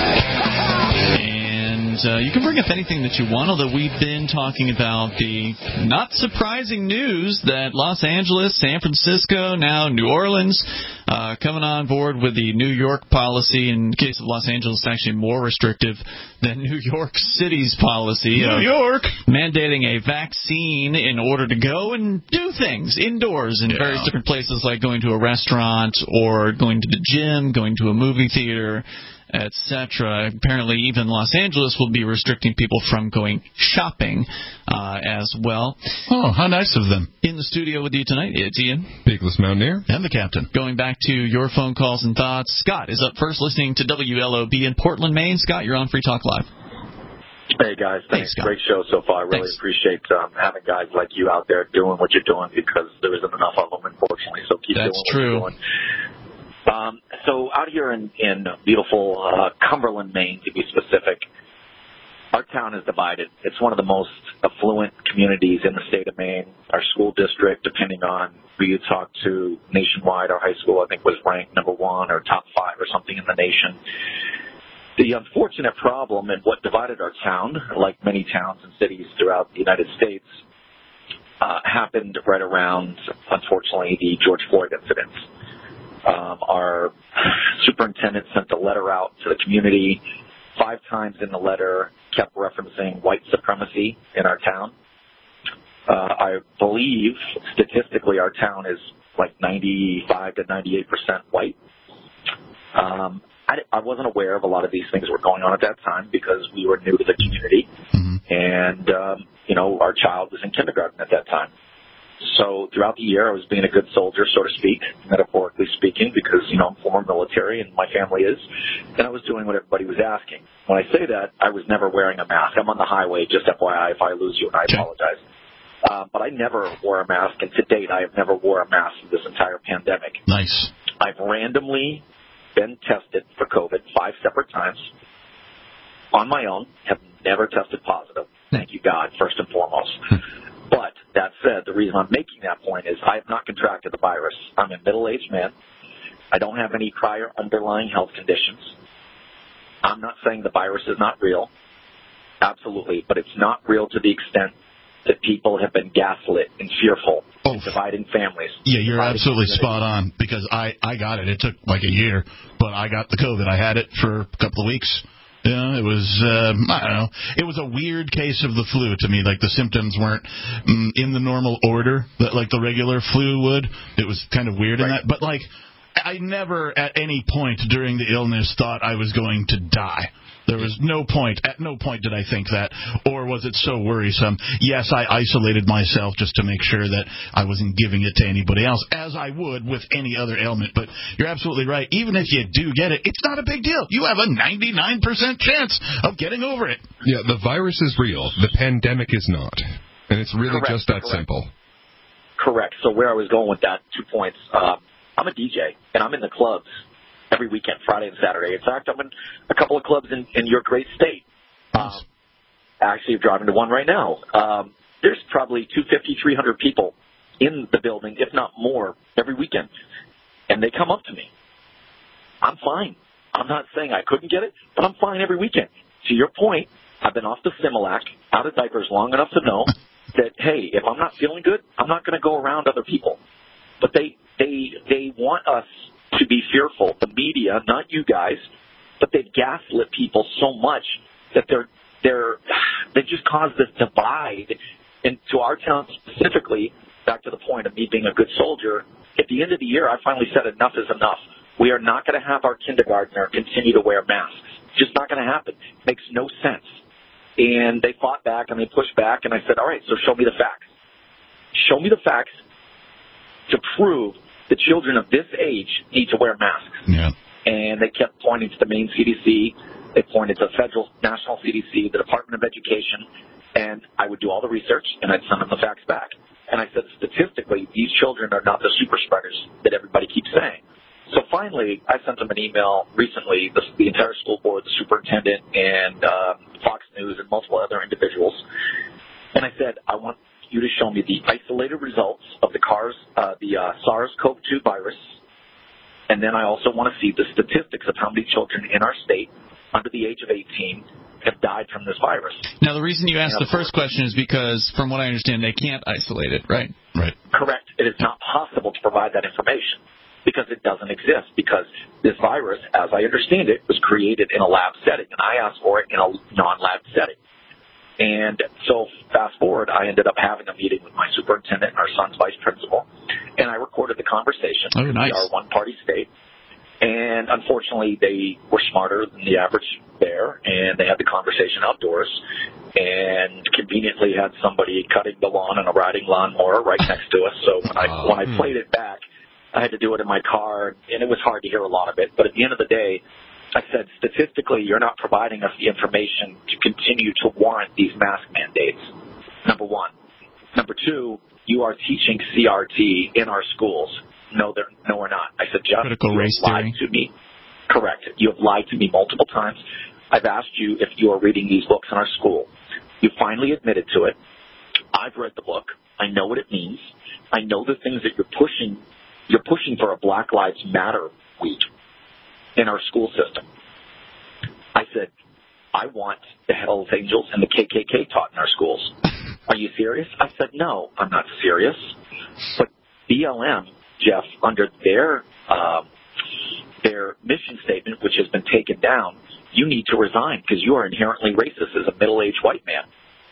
And uh, you can bring up anything that you want, although we've been talking about the not surprising news that Los Angeles, San Francisco, now New Orleans, uh, coming on board with the New York policy. In the case of Los Angeles, it's actually more restrictive than New York City's policy. New York! Mandating a vaccine in order to go and do things indoors in yeah. various different places, like going to a restaurant or going to the gym, going to a movie theater, et cetera. Apparently, even Los Angeles will be restricting people from going shopping uh, as well. Oh, how nice of them. In the studio with you tonight, it's Ian. Peakless Mountaineer. And the Captain. Going back to your phone calls and thoughts, Scott is up first listening to W L O B in Portland, Maine. Scott, you're on Free Talk Live. Hey, guys. Thanks. Hey, Great show so far. I really thanks. appreciate um, having guys like you out there doing what you're doing, because there isn't enough of them, unfortunately. So keep That's doing what true. you're doing. Um, so out here in, in beautiful uh, Cumberland, Maine, to be specific, our town is divided. It's one of the most affluent communities in the state of Maine. Our school district, depending on who you talk to nationwide, our high school, I think, was ranked number one or top five or something in the nation. The unfortunate problem and what divided our town, like many towns and cities throughout the United States, uh, happened right around, unfortunately, the George Floyd incident. Um, our superintendent sent a letter out to the community. Five times in the letter kept referencing white supremacy in our town. Uh, I believe statistically our town is like ninety-five to ninety-eight percent white. Um, I, I wasn't aware of a lot of these things were going on at that time because we were new to the community. Mm-hmm. And, um, you know, our child was in kindergarten at that time. So throughout the year, I was being a good soldier, so to speak, metaphorically speaking, because, you know, I'm former military and my family is. And I was doing what everybody was asking. When I say that, I was never wearing a mask. I'm on the highway, just F Y I, if I lose you, and I apologize. Uh, but I never wore a mask, and to date, I have never wore a mask this entire pandemic. Nice. I've randomly been tested for COVID five separate times on my own, have never tested positive. Thank you, God, first and foremost. But that said, the reason I'm making that point is I have not contracted the virus. I'm a middle-aged man. I don't have any prior underlying health conditions. I'm not saying the virus is not real. Absolutely. But it's not real to the extent that people have been gaslit and fearful oh. and dividing families. Yeah, you're absolutely spot on because I, I got it. It took like a year, but I got the COVID. I had it for a couple of weeks. Yeah, it was, uh, I don't know, it was a weird case of the flu to me. Like, the symptoms weren't mm, in the normal order that, like, the regular flu would. It was kind of weird right. in that. But, like, I never at any point during the illness thought I was going to die. There was no point, at no point did I think that, or was it so worrisome? Yes, I isolated myself just to make sure that I wasn't giving it to anybody else, as I would with any other ailment. But you're absolutely right. Even if you do get it, it's not a big deal. You have a ninety-nine percent chance of getting over it. Yeah, the virus is real. The pandemic is not. And it's really correct, just that correct. simple. Correct. So where I was going with that, two points. Uh, I'm a D J, and I'm in the clubs every weekend, Friday and Saturday. In fact, I'm in a couple of clubs in, in your great state. Um, actually, I'm driving to one right now. Um, there's probably two hundred fifty, three hundred people in the building, if not more, every weekend. And they come up to me. I'm fine. I'm not saying I couldn't get it, but I'm fine every weekend. To your point, I've been off the Similac, out of diapers long enough to know that, hey, if I'm not feeling good, I'm not going to go around other people. But they, they, they want us to be fearful, the media, not you guys, but they've gaslit people so much that they're they're they just caused this divide. And to our town specifically, back to the point of me being a good soldier, at the end of the year, I finally said enough is enough. We are not going to have our kindergartner continue to wear masks. It's just not going to happen. It makes no sense. And they fought back and they pushed back, and I said, all right, so show me the facts. Show me the facts to prove the children of this age need to wear masks. Yeah. And they kept pointing to the Maine C D C. They pointed to the federal national C D C, the Department of Education, and I would do all the research, and I'd send them the facts back. And I said, statistically, these children are not the super spreaders that everybody keeps saying. So finally, I sent them an email recently, the, the entire school board, the superintendent, and uh, Fox News, and multiple other individuals. And I said, I want you to show me the isolated results of the cars, uh, the uh, SARS-C o V two virus, and then I also want to see the statistics of how many children in our state under the age of eighteen have died from this virus. Now, the reason you asked the first question is because, from what I understand, they can't isolate it, right? Right. Correct. It is not possible to provide that information because it doesn't exist, because this virus, as I understand it, was created in a lab setting, and I asked for it in a non-lab setting. And so fast forward, I ended up having a meeting with my superintendent and our son's vice principal, and I recorded the conversation. Oh, nice. We are a one-party state. And unfortunately, they were smarter than the average bear, and they had the conversation outdoors and conveniently had somebody cutting the lawn on a riding lawnmower right next to us. So when I, uh, when I played it back, I had to do it in my car, and it was hard to hear a lot of it. But at the end of the day, I said, statistically, you're not providing us the information to continue to warrant these mask mandates, number one. Number two, you are teaching C R T in our schools. No, they're, no, we're not. I said, Jeff, Critical you race have lied theory. to me. Correct. You have lied to me multiple times. I've asked you if you are reading these books in our school. You finally admitted to it. I've read the book. I know what it means. I know the things that you're pushing. You're pushing for a Black Lives Matter week in our school system. I said, I want the Hells Angels and the K K K taught in our schools. Are you serious? I said, no, I'm not serious. But B L M, Jeff, under their um, their mission statement, which has been taken down, you need to resign because you are inherently racist as a middle-aged white man.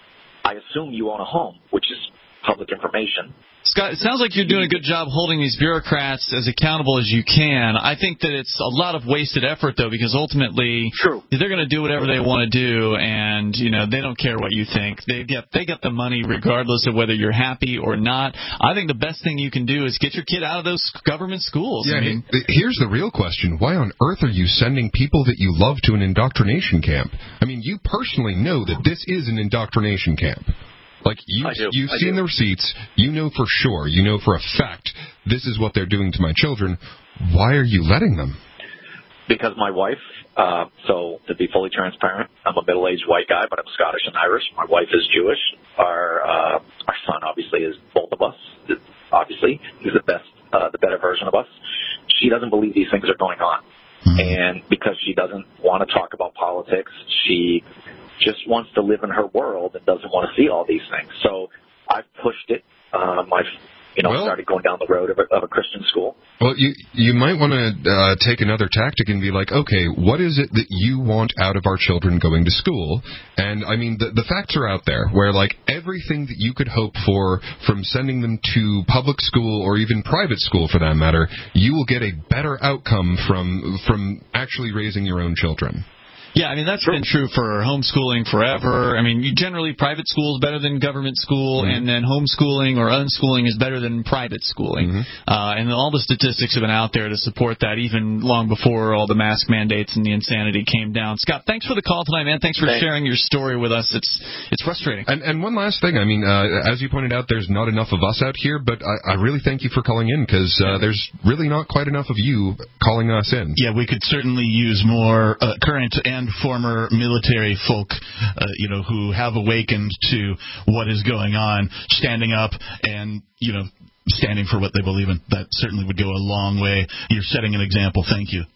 I assume you own a home, which is public information. Scott, it sounds like you're doing a good job holding these bureaucrats as accountable as you can. I think that it's a lot of wasted effort, though, because ultimately True. they're going to do whatever they want to do, and you know they don't care what you think. They get they get the money regardless of whether you're happy or not. I think the best thing you can do is get your kid out of those government schools. Yeah, I mean, here's the real question: why on earth are you sending people that you love to an indoctrination camp? I mean, you personally know that this is an indoctrination camp. Like, you, you've I seen do. the receipts. You know for sure. You know for a fact this is what they're doing to my children. Why are you letting them? Because my wife, uh, so to be fully transparent, I'm a middle-aged white guy, but I'm Scottish and Irish. My wife is Jewish. Our uh, our son, obviously, is both of us. Obviously, he's the best, uh, the better version of us. She doesn't believe these things are going on. Mm-hmm. And because she doesn't want to talk about politics, she just wants to live in her world and doesn't want to see all these things. So I've pushed it. Um, I've, you know, well, started going down the road of a, of a Christian school. Well, you you might want to uh, take another tactic and be like, okay, what is it that you want out of our children going to school? And, I mean, the, the facts are out there where, like, everything that you could hope for from sending them to public school or even private school, for that matter, you will get a better outcome from from actually raising your own children. Yeah, I mean, that's been true for homeschooling forever. I mean, you generally, private school is better than government school, mm-hmm. and then homeschooling or unschooling is better than private schooling. Mm-hmm. Uh, and all the statistics have been out there to support that, even long before all the mask mandates and the insanity came down. Scott, thanks for the call tonight, man. Thanks for thanks. sharing your story with us. It's it's frustrating. And, and one last thing. I mean, uh, as you pointed out, there's not enough of us out here, but I, I really thank you for calling in, because uh, there's really not quite enough of you calling us in. Yeah, we could certainly use more uh, current and former military folk, uh, you know, who have awakened to what is going on, standing up and, you know, standing for what they believe in. That certainly would go a long way. You're setting an example. Thank you.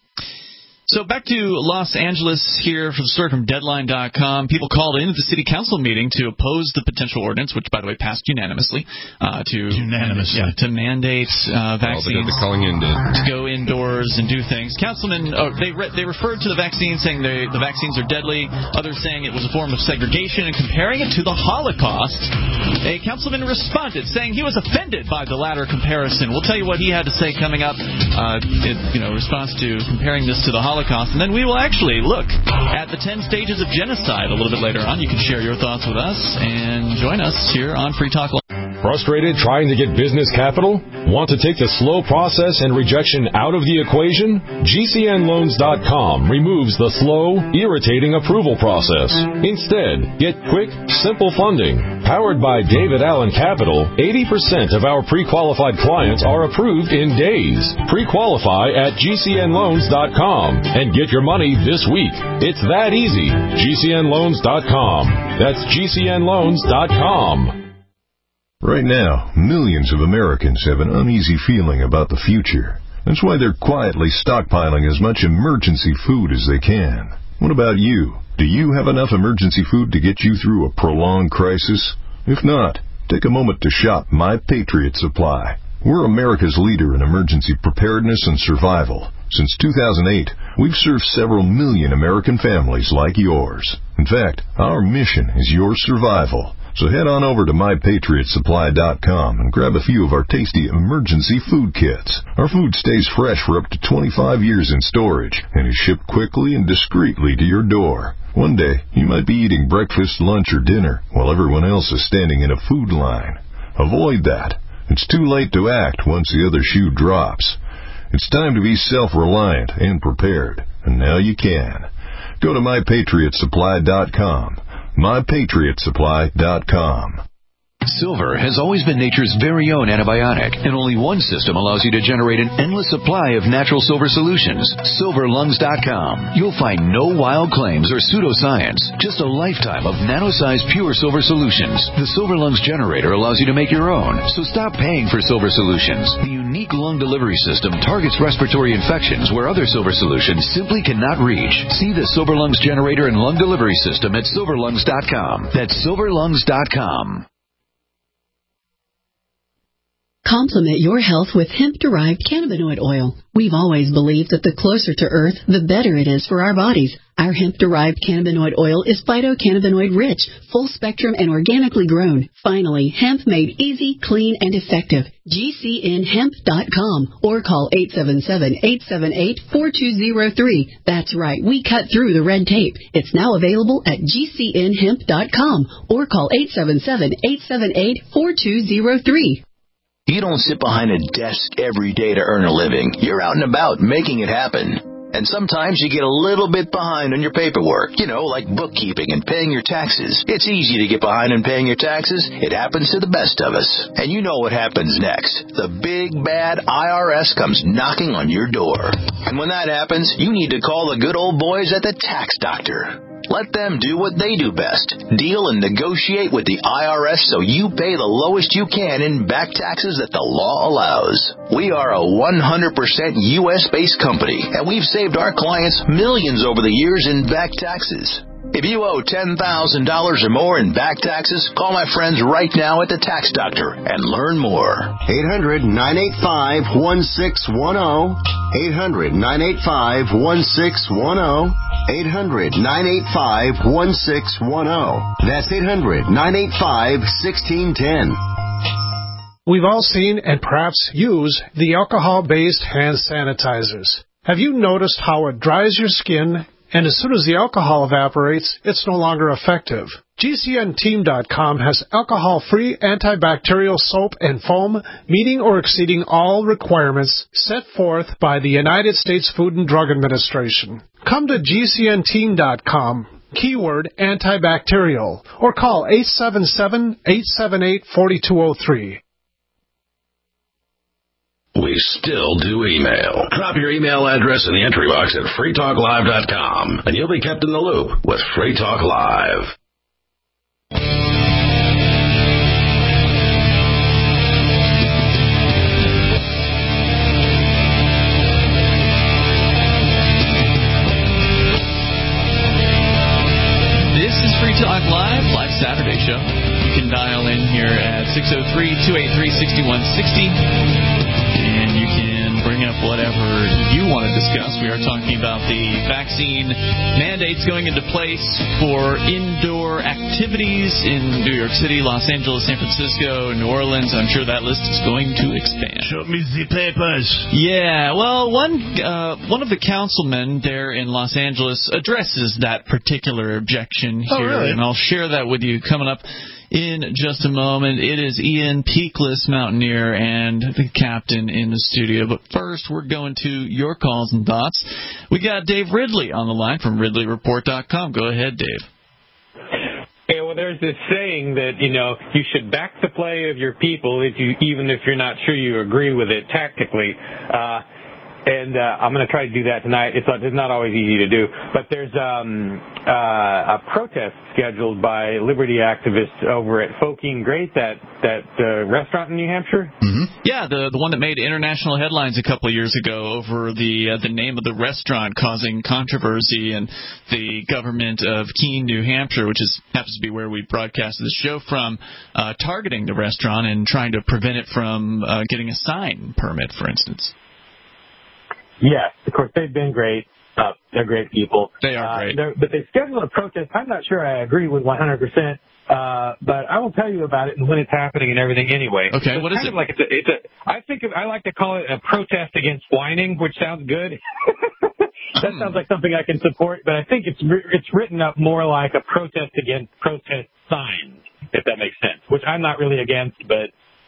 So back to Los Angeles here for the story from Deadline dot com. People called into the city council meeting to oppose the potential ordinance, which, by the way, passed unanimously, uh, to unanimously yeah, to mandate uh, vaccines well, calling in did. to go indoors and do things. Councilmen, oh, they re- they referred to the vaccine, saying they, the vaccines are deadly. Others saying it was a form of segregation and comparing it to the Holocaust. A councilman responded, saying he was offended by the latter comparison. We'll tell you what he had to say coming up. Uh, in, you know, response to comparing this to the Holocaust. And then we will actually look at the ten stages of genocide a little bit later on. You can share your thoughts with us and join us here on Free Talk Live. Frustrated trying to get business capital? Want to take the slow process and rejection out of the equation? G C N loans dot com removes the slow, irritating approval process. Instead, get quick, simple funding. Powered by David Allen Capital, eighty percent of our pre-qualified clients are approved in days. Pre-qualify at G C N loans dot com and get your money this week. It's that easy. G C N loans dot com. That's G C N loans dot com. Right now, millions of Americans have an uneasy feeling about the future. That's why they're quietly stockpiling as much emergency food as they can. What about you? Do you have enough emergency food to get you through a prolonged crisis? If not, take a moment to shop My Patriot Supply. We're America's leader in emergency preparedness and survival. Since two thousand eight, we've served several million American families like yours. In fact, our mission is your survival. So head on over to my patriot supply dot com and grab a few of our tasty emergency food kits. Our food stays fresh for up to twenty-five years in storage and is shipped quickly and discreetly to your door. One day, you might be eating breakfast, lunch, or dinner while everyone else is standing in a food line. Avoid that. It's too late to act once the other shoe drops. It's time to be self-reliant and prepared, and now you can. Go to my patriot supply dot com. my patriot supply dot com. Silver has always been nature's very own antibiotic, and only one system allows you to generate an endless supply of natural silver solutions. silver lungs dot com. You'll find no wild claims or pseudoscience, just a lifetime of nano-sized pure silver solutions. The Silver Lungs generator allows you to make your own, so stop paying for silver solutions. The unique lung delivery system targets respiratory infections where other silver solutions simply cannot reach. See the Silver Lungs generator and lung delivery system at silver lungs dot com. That's silver lungs dot com. Complement your health with hemp-derived cannabinoid oil. We've always believed that the closer to Earth, the better it is for our bodies. Our hemp-derived cannabinoid oil is phytocannabinoid-rich, full-spectrum, and organically grown. Finally, hemp made easy, clean, and effective. G C N hemp dot com or call eight seven seven, eight seven eight, four two zero three. That's right, we cut through the red tape. It's now available at G C N hemp dot com or call eight seven seven, eight seven eight, four two zero three. You don't sit behind a desk every day to earn a living. You're out and about making it happen. And sometimes you get a little bit behind on your paperwork, you know, like bookkeeping and paying your taxes. It's easy to get behind on paying your taxes. It happens to the best of us. And you know what happens next. The big, bad I R S comes knocking on your door. And when that happens, you need to call the good old boys at the Tax Doctor. Let them do what they do best. Deal and negotiate with the I R S so you pay the lowest you can in back taxes that the law allows. We are a one hundred percent U S-based company, and we've saved our clients millions over the years in back taxes. If you owe ten thousand dollars or more in back taxes, call my friends right now at the Tax Doctor and learn more. eight hundred, nine eight five, one six one zero. eight hundred, nine eight five, one six one zero. eight hundred, nine eight five, one six one zero. That's eight hundred, nine eight five, one six one zero. We've all seen and perhaps use the alcohol-based hand sanitizers. Have you noticed how it dries your skin, and as soon as the alcohol evaporates, it's no longer effective? G C N team dot com has alcohol-free antibacterial soap and foam meeting or exceeding all requirements set forth by the United States Food and Drug Administration. Come to G C N team dot com, keyword antibacterial, or call eight seven seven, eight seven eight, four two zero three. We still do email. Drop your email address in the entry box at free talk live dot com, and you'll be kept in the loop with Free Talk Live. This is Free Talk Live, live Saturday show. You can dial in here at six oh three, two eight three, six one six oh. And you can bring up whatever you want to discuss. We are talking about the vaccine mandates going into place for indoor activities in New York City, Los Angeles, San Francisco, New Orleans. I'm sure that list is going to expand. Show me the papers. Yeah, well, one uh, one of the councilmen there in Los Angeles addresses that particular objection here, oh, really? and I'll share that with you coming up in just a moment. It is Ian Peakless, Mountaineer, and the captain in the studio. But first, we're going to your calls and thoughts. We got Dave Ridley on the line from Ridley Report dot com. Go ahead, Dave. Yeah, well, there's this saying that, you know, you should back the play of your people if you, even if you're not sure you agree with it tactically. Uh, And uh, I'm going to try to do that tonight. It's, it's not always easy to do. But there's um, uh, a protest scheduled by liberty activists over at Foking Great, that, that uh, restaurant in New Hampshire. Mm-hmm. Yeah, the the one that made international headlines a couple of years ago over the uh, the name of the restaurant causing controversy, and the government of Keene, New Hampshire, which is happens to be where we broadcasted the show from, uh, targeting the restaurant and trying to prevent it from uh, getting a sign permit, for instance. Yes, of course, they've been great. Uh, they're great people. They are great. Uh, but they scheduled a protest. I'm not sure I agree with one hundred percent, uh, but I will tell you about it and when it's happening and everything anyway. Okay, it's what is kind it? Of like it's a, it's a, I think of, I like to call it a protest against whining, which sounds good. That sounds like something I can support, but I think it's it's written up more like a protest against protest signs, if that makes sense, which I'm not really against, but...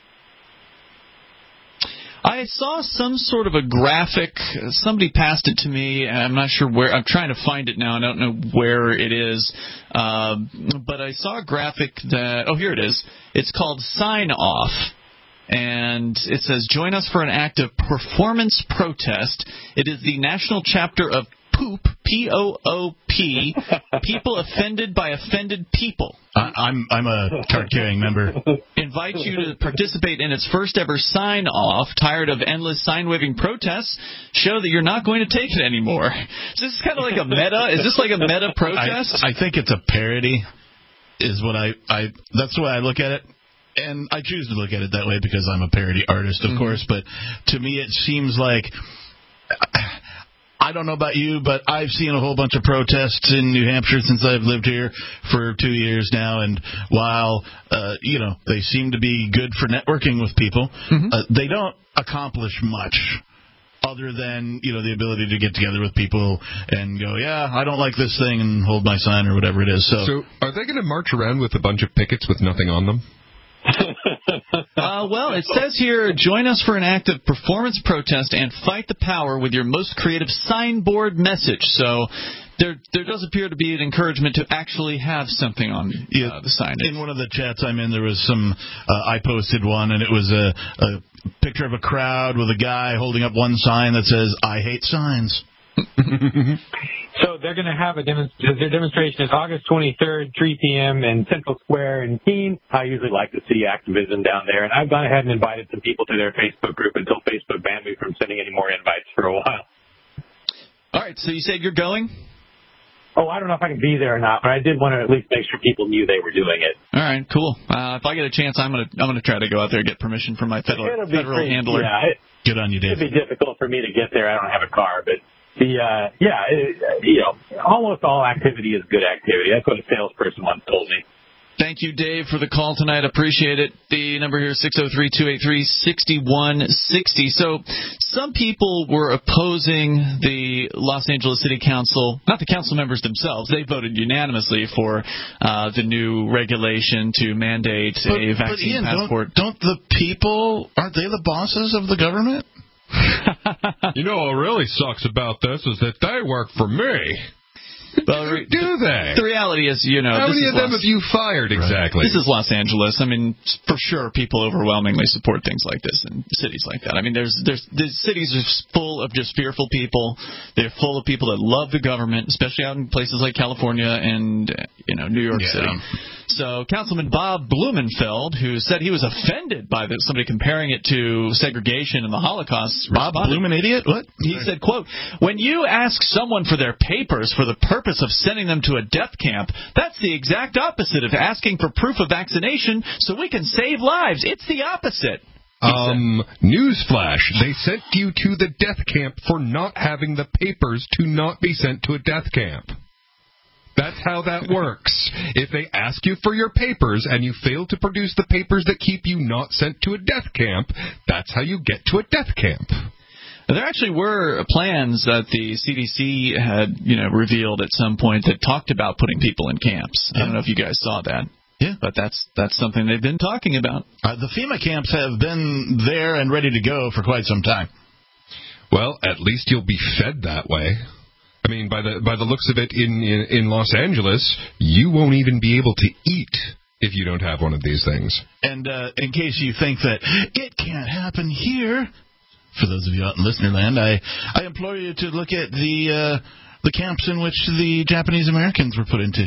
I saw some sort of a graphic. Somebody passed it to me, and I'm not sure where. I'm trying to find it now. I don't know where it is. Uh, but I saw a graphic that, oh, here it is. It's called Sign Off. And it says, join us for an act of performance protest. It is the national chapter of POOP, P O O P, People Offended by Offended People. Uh, I'm I'm a card-carrying member. Invite you to participate in its first-ever sign-off. Tired of endless sign-waving protests? Show that you're not going to take it anymore. Is this kind of like a meta? Is this like a meta protest? I, I think it's a parody, is what I, I – that's the way I look at it. and I choose to look at it that way because I'm a parody artist, of mm-hmm. course, but to me it seems like, I don't know about you, but I've seen a whole bunch of protests in New Hampshire since I've lived here for two years now, and while, uh, you know, they seem to be good for networking with people, mm-hmm. uh, they don't accomplish much other than, you know, the ability to get together with people and go, yeah, I don't like this thing, and hold my sign or whatever it is. So, so are they going to march around with a bunch of pickets with nothing on them? uh, well, it says here, join us for an act of performance protest and fight the power with your most creative signboard message. So there there does appear to be an encouragement to actually have something on uh, yeah, the sign. In one of the chats I'm in, there was some, uh, I posted one, and it was a, a picture of a crowd with a guy holding up one sign that says, I hate signs. So they're going to have a demonstration. Their demonstration is August twenty-third, three p.m. in Central Square in Keene. I usually like to see activism down there, and I've gone ahead and invited some people to their Facebook group until Facebook banned me from sending any more invites for a while. All right, so you said you're going? Oh, I don't know if I can be there or not, but I did want to at least make sure people knew they were doing it. All right, cool. Uh, if I get a chance, I'm gonna I'm gonna try to go out there and get permission from my federal federal pretty, handler. Yeah, it, Good on you, Dave. It'd be difficult for me to get there. I don't have a car, but the uh, yeah, it, you know, almost all activity is good activity. That's what a salesperson once told me. Thank you, Dave, for the call tonight. Appreciate it. The number here is six oh three, two eight three, six one six oh. So some people were opposing the Los Angeles City Council, not the council members themselves. They voted unanimously for uh, the new regulation to mandate but, a vaccine but Ian, passport. Don't, don't the people, aren't they the bosses of the government? You know what really sucks about this is that they work for me. Well, re- do they? The reality is, you know, how this many is of them Los- have you fired exactly? This is Los Angeles. I mean, for sure, people overwhelmingly support things like this in cities like that. I mean, there's there's the cities are full of just fearful people. They're full of people that love the government, especially out in places like California and you know New York yeah. City. So Councilman Bob Blumenfeld, who said he was offended by the, somebody comparing it to segregation and the Holocaust. Bob Blumen idiot? What? He said, quote, when you ask someone for their papers for the purpose of sending them to a death camp, that's the exact opposite of asking for proof of vaccination so we can save lives. It's the opposite. Um, newsflash, they sent you to the death camp for not having the papers to not be sent to a death camp. That's how that works. If they ask you for your papers and you fail to produce the papers that keep you not sent to a death camp, that's how you get to a death camp. There actually were plans that the C D C had, you know, revealed at some point that talked about putting people in camps. Yeah. I don't know if you guys saw that. Yeah. But that's that's something they've been talking about. Uh, the FEMA camps have been there and ready to go for quite some time. Well, at least you'll be fed that way. I mean, by the by the looks of it, in, in, in Los Angeles, you won't even be able to eat if you don't have one of these things. And uh, in case you think that it can't happen here, for those of you out in listener land, I, I implore you to look at the uh, the camps in which the Japanese Americans were put into.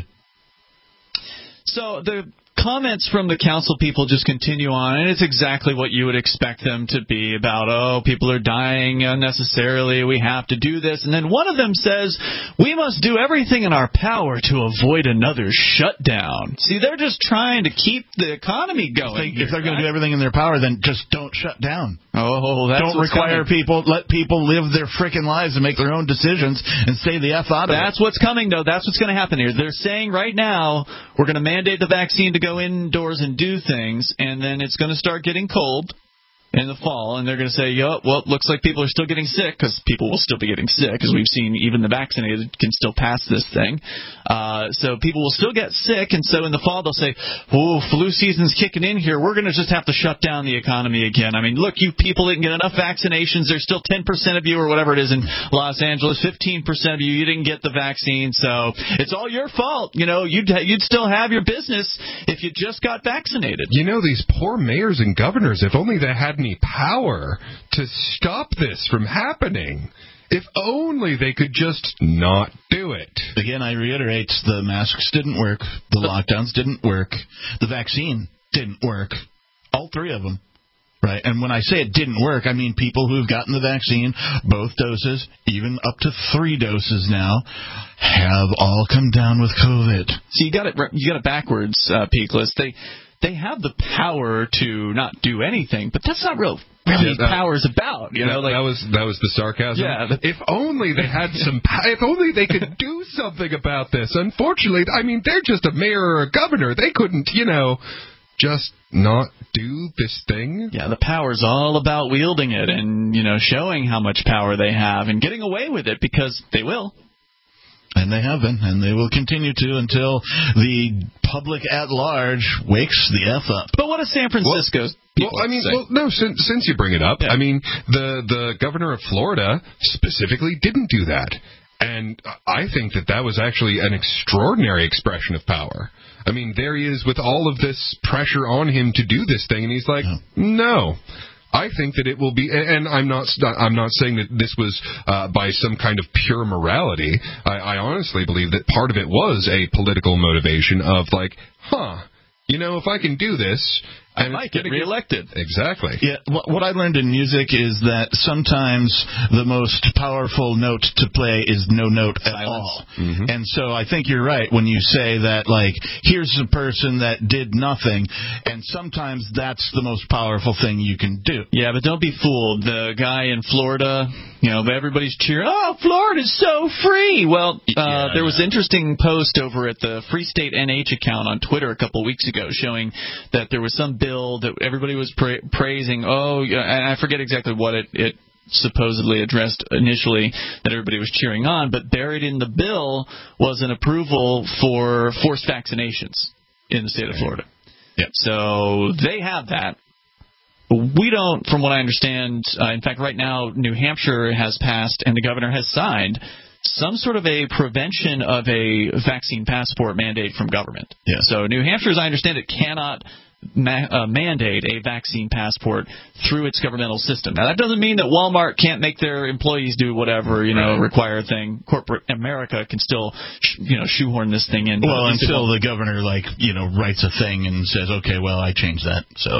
So the comments from the council people just continue on, and it's exactly what you would expect them to be about, oh, people are dying unnecessarily, we have to do this. And then one of them says, we must do everything in our power to avoid another shutdown. See, they're just trying to keep the economy going. If, they, if they're going to do everything in their power, then just don't shut down. Oh, that's Don't require coming. people, let people live their frickin' lives and make their own decisions and stay the F out of it. That's what's coming, though. That's what's going to happen here. They're saying right now, we're going to mandate the vaccine to go indoors and do things, and then it's going to start getting cold in the fall, and they're going to say, yo, well, it looks like people are still getting sick, because people will still be getting sick, because we've seen even the vaccinated can still pass this thing. Uh, so people will still get sick, and so in the fall they'll say, oh, flu season's kicking in here. We're going to just have to shut down the economy again. I mean, look, you people didn't get enough vaccinations. There's still ten percent of you, or whatever it is in Los Angeles, fifteen percent of you, you didn't get the vaccine, so it's all your fault. You know, you'd, you'd still have your business if you just got vaccinated. You know, these poor mayors and governors, if only they had any power to stop this from happening. If only they could just not do it. Again, I reiterate, the masks didn't work, the lockdowns didn't work, the vaccine didn't work, all three of them. Right, and when I say it didn't work, I mean people who've gotten the vaccine, both doses, even up to three doses now, have all come down with COVID. So you got it, you got it backwards, uh, Peakless. They they have the power to not do anything, but that's not real. Really, yeah, that, power's about, you know, that, like that was that was the sarcasm. Yeah, the, if only they had some, if only they could do something about this. Unfortunately, I mean, they're just a mayor or a governor. They couldn't, you know, just not do this thing. Yeah, the power's all about wielding it and, you know, showing how much power they have and getting away with it because they will. And they have been, and they will continue to until the public at large wakes the F up. But what is San Francisco's Well, well I mean, well, no, since, since you bring it up, yeah. I mean, the, the governor of Florida specifically didn't do that. And I think that that was actually an extraordinary expression of power. I mean, there he is with all of this pressure on him to do this thing, and he's like, yeah. no. I think that it will be, and I'm not I'm not saying that this was uh, by some kind of pure morality. I, I honestly believe that part of it was a political motivation of like, huh, you know, if I can do this, I might get reelected. Exactly. Yeah. What I learned in music is that sometimes the most powerful note to play is no note at Silence. all. Mm-hmm. And so I think you're right when you say that, like, here's a person that did nothing, and sometimes that's the most powerful thing you can do. Yeah, but don't be fooled. The guy in Florida, you know, everybody's cheering, oh, Florida's so free. Well, uh, yeah, there was an interesting post over at the Free State N H account on Twitter a couple weeks ago showing that there was some bill that everybody was pra- praising. Oh, and I forget exactly what it, it supposedly addressed initially that everybody was cheering on, but buried in the bill was an approval for forced vaccinations in the state of Florida. Yep. So they have that. We don't, from what I understand, uh, in fact, right now, New Hampshire has passed and the governor has signed some sort of a prevention of a vaccine passport mandate from government. Yeah. So New Hampshire, as I understand it, cannot ma- uh, mandate a vaccine passport through its governmental system. Now, that doesn't mean that Walmart can't make their employees do whatever, you know, require thing. Corporate America can still, sh- you know, shoehorn this thing in. Well, until the governor, like, you know, writes a thing and says, okay, well, I changed that, so...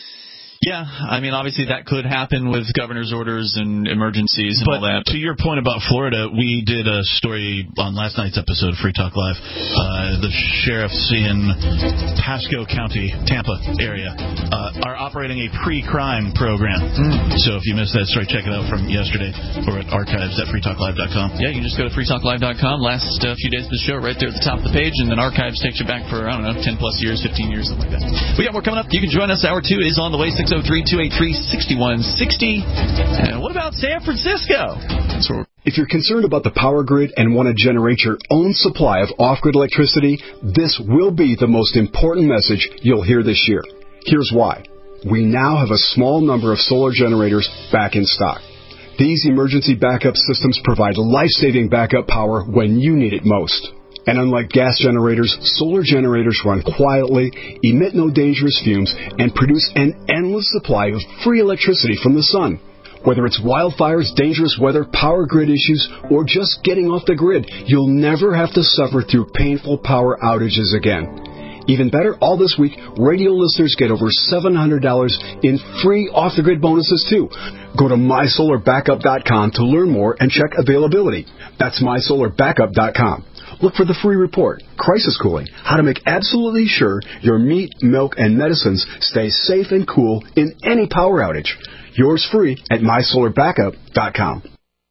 Yeah, I mean, obviously that could happen with governor's orders and emergencies and but all that. But to your point about Florida, we did a story on last night's episode of Free Talk Live. Uh, the sheriffs in Pasco County, Tampa area, uh, are operating a pre-crime program. Mm. So if you missed that story, check it out from yesterday or at archives at free talk live dot com. Yeah, you can just go to free talk live dot com. Last uh, few days of the show right there at the top of the page, and then archives takes you back for, I don't know, ten plus years, fifteen years, something like that. We got more coming up. You can join us. Hour two is on the way. six oh three, two eight three, six one six oh. And what about San Francisco? So if you're concerned about the power grid and want to generate your own supply of off-grid electricity, this will be the most important message you'll hear this year. Here's why. We now have a small number of solar generators back in stock. These emergency backup systems provide life-saving backup power when you need it most. And unlike gas generators, solar generators run quietly, emit no dangerous fumes, and produce an endless supply of free electricity from the sun. Whether it's wildfires, dangerous weather, power grid issues, or just getting off the grid, you'll never have to suffer through painful power outages again. Even better, all this week, radio listeners get over seven hundred dollars in free off-the-grid bonuses, too. Go to my solar backup dot com to learn more and check availability. That's my solar backup dot com. Look for the free report, Crisis Cooling, how to make absolutely sure your meat, milk, and medicines stay safe and cool in any power outage. Yours free at my solar backup dot com.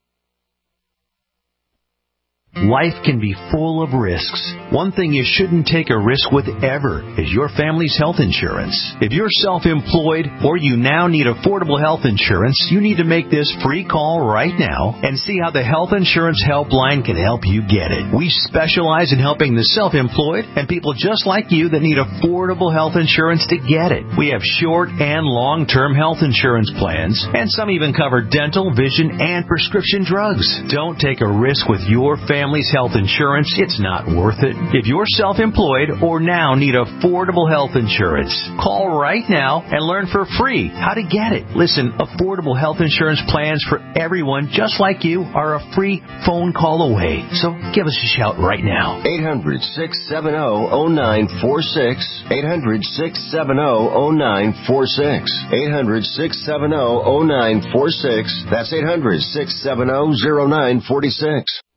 Life can be full of risks. One thing you shouldn't take a risk with ever is your family's health insurance. If you're self-employed or you now need affordable health insurance, you need to make this free call right now and see how the Health Insurance Helpline can help you get it. We specialize in helping the self-employed and people just like you that need affordable health insurance to get it. We have short and long-term health insurance plans, and some even cover dental, vision, and prescription drugs. Don't take a risk with your family. Family's health insurance, it's not worth it. If you're self-employed or now need affordable health insurance, call right now and learn for free how to get it. Listen, affordable health insurance plans for everyone just like you are a free phone call away. So give us a shout right now. eight hundred, six seven zero, zero nine four six. eight hundred, six seven zero, zero nine four six. eight hundred, six seven zero, zero nine four six. That's eight hundred, six seven zero, zero nine four six.